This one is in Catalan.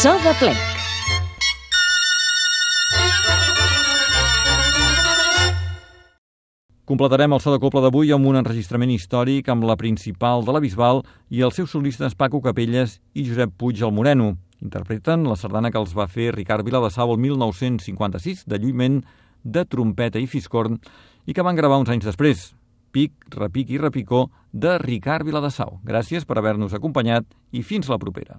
So de plec. Completarem el so de coble d'avui amb un enregistrament històric amb la principal de la Bisbal i els seus solistes Paco Capelles i Josep Puig el Moreno. Interpreten la sardana que els va fer Ricard Viladasau el 1956, de lluïment, de trompeta i fiscorn, i que van gravar uns anys després. Pic, repic i repicó, de Ricard Viladasau. Gràcies per haver-nos acompanyat i fins la propera.